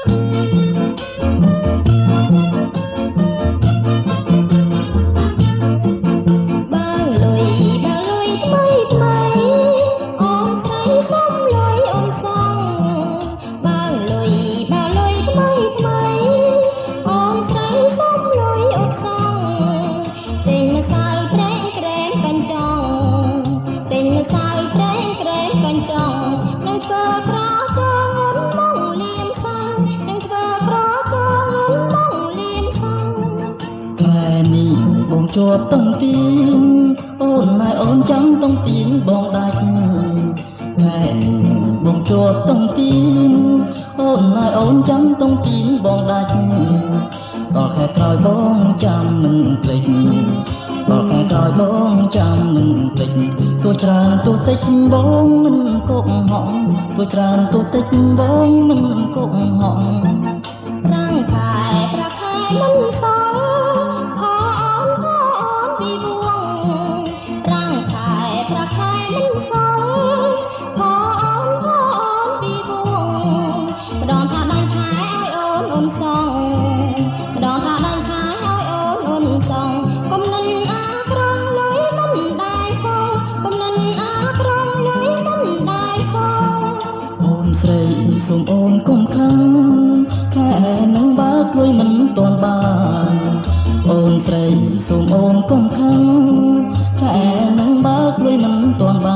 ជាប់តុងទីនអូនណែអូនចាំតុងទីនបងដាច់តែបងជាប់តុងទីនអូនណែអូនចាំតុងទីនបងដាច់ដល់ខែក្រោយបងចាំមិនភ្លេចដល់ខែក្រោយបងចាំមិនភ្លេចទួច្រើនទួតិចបងមិនកុកហងទួច្រើនទួតិចបងមិនកុកហងប្រាំងខែប្រាខែមិនសល់ខអូនពីវងប្រាំងខែប្រាខែមិនសល់ខអូនពីវងម្ដងថាដល់ខែឲ្យអូនសងម្ដងថាដល់ខែឲ្យអូនសងកុំនិនអាក្រងលុយមិនដែរសល់កុំនិនអាក្រងលុយមិនដែរសល់អូនស្រីសូមអូនកុំខឹងខែនឹងបើកលុយមិនទាន់បានអូនស្រីសូមអូនកុំខឹងខែនឹងបើកលុយមិនទាន់បាន